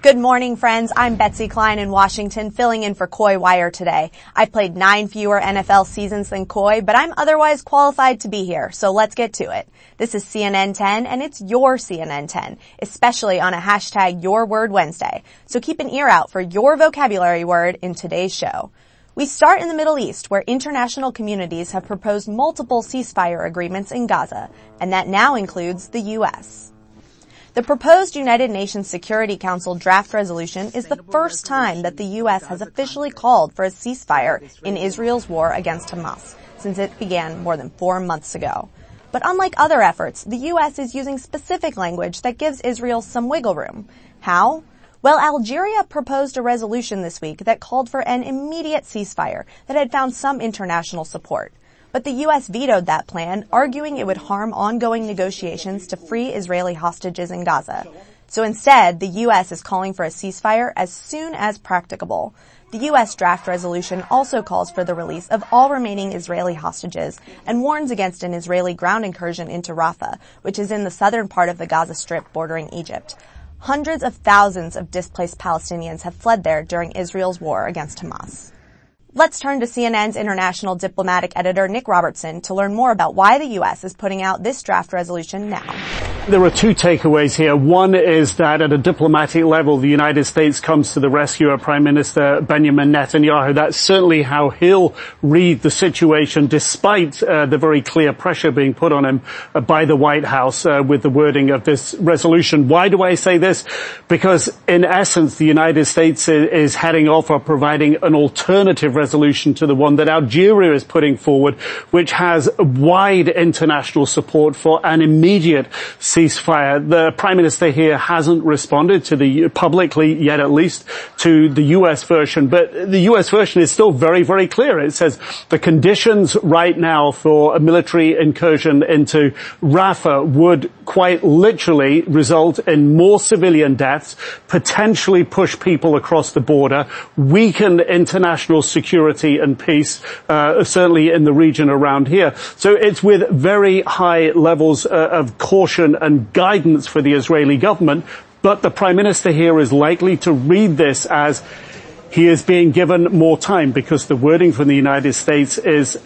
Good morning, friends. I'm Betsy Klein in Washington, filling in for Coy Wire today. I've played 9 fewer NFL seasons than Coy, but I'm otherwise qualified to be here, so let's get to it. This is CNN 10, and it's your CNN 10, especially on a hashtag Your Word Wednesday. So keep an ear out for your vocabulary word in today's show. We start in the Middle East, where international communities have proposed multiple ceasefire agreements in Gaza, and that now includes the U.S. The proposed United Nations Security Council draft resolution is the first time that the U.S. has officially called for a ceasefire in Israel's war against Hamas, since it began more than 4 months ago. But unlike other efforts, the U.S. is using specific language that gives Israel some wiggle room. How? Well, Algeria proposed a resolution this week that called for an immediate ceasefire that had found some international support. But the U.S. vetoed that plan, arguing it would harm ongoing negotiations to free Israeli hostages in Gaza. So instead, the U.S. is calling for a ceasefire as soon as practicable. The U.S. draft resolution also calls for the release of all remaining Israeli hostages and warns against an Israeli ground incursion into Rafah, which is in the southern part of the Gaza Strip bordering Egypt. Hundreds of thousands of displaced Palestinians have fled there during Israel's war against Hamas. Let's turn to CNN's international diplomatic editor, Nick Robertson, to learn more about why the U.S. is putting out this draft resolution now. There are 2 takeaways here. One is that at a diplomatic level, the United States comes to the rescue of Prime Minister Benjamin Netanyahu. That's certainly how he'll read the situation, despite the very clear pressure being put on him by the White House with the wording of this resolution. Why do I say this? Because, in essence, the United States is heading off or providing an alternative resolution to the one that Algeria is putting forward, which has wide international support for an immediate ceasefire. The Prime Minister here hasn't responded to the publicly yet, at least, to the U.S. version, but the U.S. version is still very, very clear. It says the conditions right now for a military incursion into Rafah would quite literally result in more civilian deaths, potentially push people across the border, weaken international security and peace, certainly in the region around here. So it's with very high levels of caution and guidance for the Israeli government, but the Prime Minister here is likely to read this as he is being given more time, because the wording from the United States is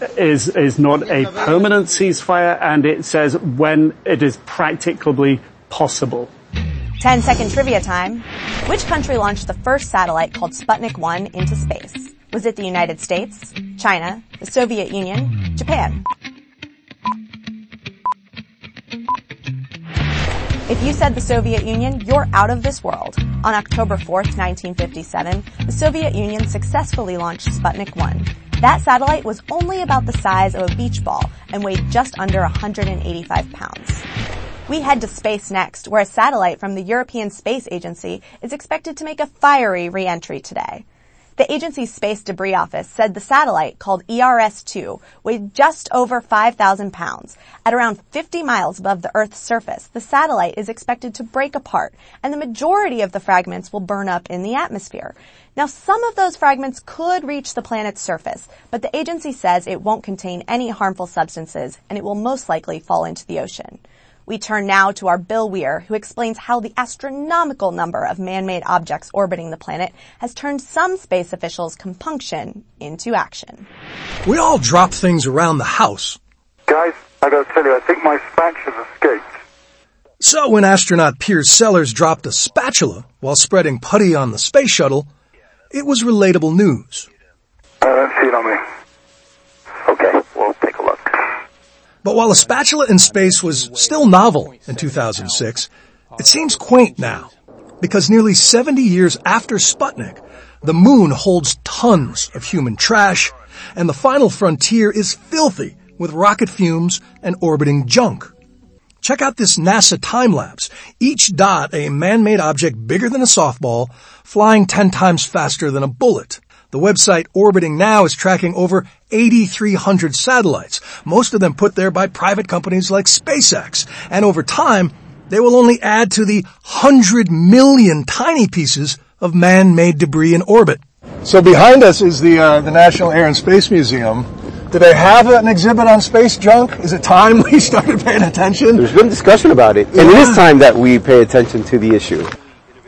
not a permanent ceasefire, and it says when it is practicably possible. 10-second trivia time. Which country launched the first satellite called Sputnik 1 into space? Was it the United States, China, the Soviet Union, Japan? If you said the Soviet Union, you're out of this world. On October 4th, 1957, the Soviet Union successfully launched Sputnik 1. That satellite was only about the size of a beach ball and weighed just under 185 pounds. We head to space next, where a satellite from the European Space Agency is expected to make a fiery re-entry today. The agency's Space Debris Office said the satellite, called ERS-2, weighed just over 5,000 pounds. At around 50 miles above the Earth's surface, the satellite is expected to break apart, and the majority of the fragments will burn up in the atmosphere. Now, some of those fragments could reach the planet's surface, but the agency says it won't contain any harmful substances, and it will most likely fall into the ocean. We turn now to our Bill Weir, who explains how the astronomical number of man-made objects orbiting the planet has turned some space officials' compunction into action. We all drop things around the house. Guys, I gotta tell you, I think my spatula's escaped. So when astronaut Piers Sellers dropped a spatula while spreading putty on the space shuttle, it was relatable news. I don't see it on me. Okay, we'll take a look. But while a spatula in space was still novel in 2006, it seems quaint now, because nearly 70 years after Sputnik, the moon holds tons of human trash, and the final frontier is filthy with rocket fumes and orbiting junk. Check out this NASA time-lapse, each dot a man-made object bigger than a softball, flying 10 times faster than a bullet. The website Orbiting Now is tracking over 8,300 satellites, most of them put there by private companies like SpaceX. And over time, they will only add to the 100 million tiny pieces of man-made debris in orbit. So behind us is the National Air and Space Museum. Do they have an exhibit on space junk? Is it time we started paying attention? There's been discussion about it, and it is time that we pay attention to the issue.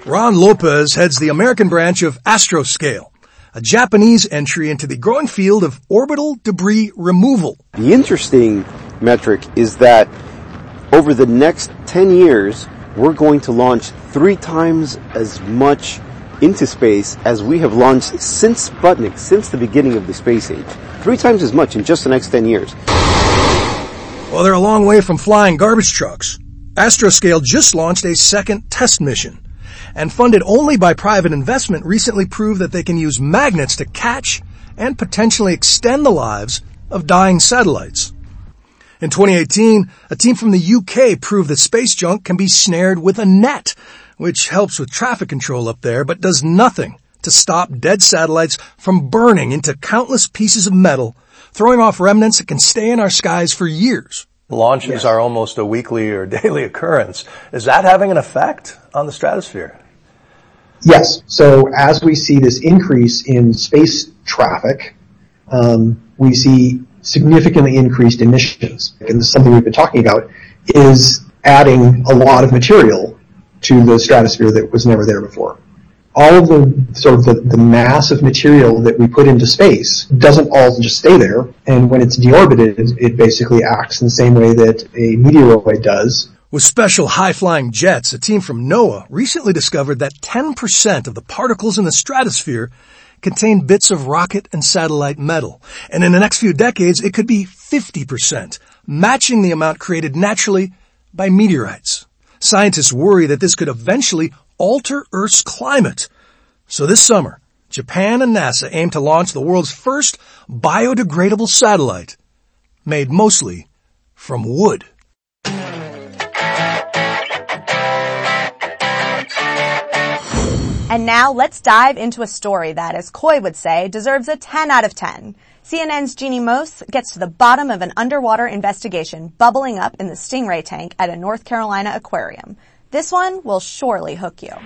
Ron Lopez heads the American branch of Astroscale, a Japanese entry into the growing field of orbital debris removal. The interesting metric is that over the next 10 years, we're going to launch 3 times as much into space as we have launched since Sputnik, since the beginning of the space age. 3 times as much in just the next 10 years. Well, they're a long way from flying garbage trucks. Astroscale just launched a second test mission, and funded only by private investment recently proved that they can use magnets to catch and potentially extend the lives of dying satellites. In 2018, a team from the UK proved that space junk can be snared with a net, which helps with traffic control up there, but does nothing to stop dead satellites from burning into countless pieces of metal, throwing off remnants that can stay in our skies for years. Launches are almost a weekly or daily occurrence. Is that having an effect on the stratosphere? Yes. So as we see this increase in space traffic, we see significantly increased emissions. And this is something we've been talking about, is adding a lot of material to the stratosphere that was never there before. All of the mass of material that we put into space doesn't all just stay there, and when it's deorbited, it basically acts in the same way that a meteoroid does. With special high-flying jets, a team from NOAA recently discovered that 10% of the particles in the stratosphere contain bits of rocket and satellite metal, and in the next few decades, it could be 50%, matching the amount created naturally by meteorites. Scientists worry that this could eventually alter Earth's climate. So this summer, Japan and NASA aim to launch the world's first biodegradable satellite, made mostly from wood. And now let's dive into a story that, as Coy would say, deserves a 10 out of 10. CNN's Jeannie Mose gets to the bottom of an underwater investigation bubbling up in the stingray tank at a North Carolina aquarium. This one will surely hook you.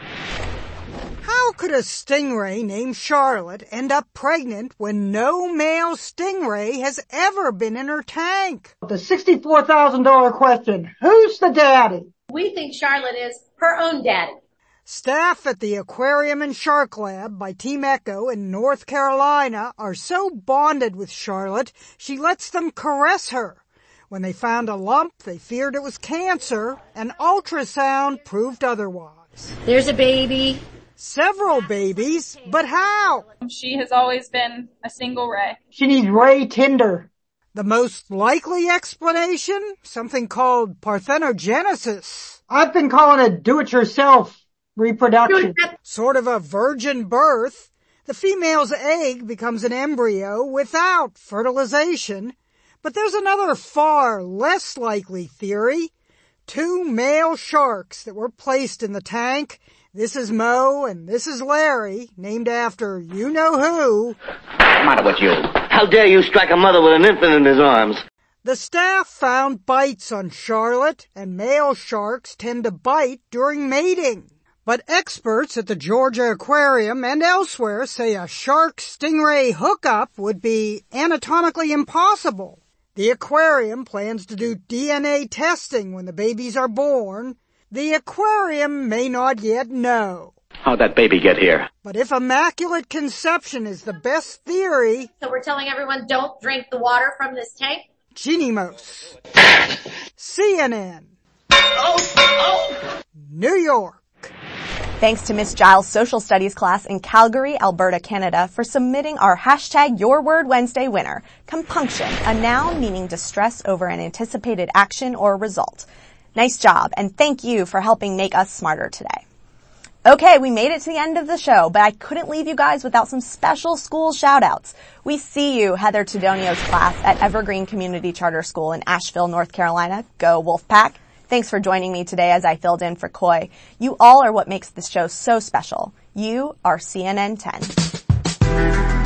How could a stingray named Charlotte end up pregnant when no male stingray has ever been in her tank? The $64,000 question, who's the daddy? We think Charlotte is her own daddy. Staff at the Aquarium and Shark Lab by Team Echo in North Carolina are so bonded with Charlotte, she lets them caress her. When they found a lump, they feared it was cancer. An ultrasound proved otherwise. There's a baby. Several babies, but how? She has always been a single ray. She needs ray tinder. The most likely explanation? Something called parthenogenesis. I've been calling it do-it-yourself reproduction. Sort of a virgin birth. The female's egg becomes an embryo without fertilization. But there's another far less likely theory. 2 male sharks that were placed in the tank. This is Mo and this is Larry, named after you-know-who. What's the matter with you? How dare you strike a mother with an infant in his arms? The staff found bites on Charlotte, and male sharks tend to bite during mating. But experts at the Georgia Aquarium and elsewhere say a shark-stingray hookup would be anatomically impossible. The aquarium plans to do DNA testing when the babies are born. The aquarium may not yet know. How'd that baby get here? But if immaculate conception is the best theory... So we're telling everyone don't drink the water from this tank? Jeannie Mose. CNN. New York. Thanks to Miss Giles' social studies class in Calgary, Alberta, Canada for submitting our hashtag Your Word Wednesday winner, compunction, a noun meaning distress over an anticipated action or result. Nice job, and thank you for helping make us smarter today. Okay, we made it to the end of the show, but I couldn't leave you guys without some special school shout-outs. We see you, Heather Tedonio's class at Evergreen Community Charter School in Asheville, North Carolina. Go Wolfpack. Thanks for joining me today as I filled in for Coy. You all are what makes this show so special. You are CNN 10.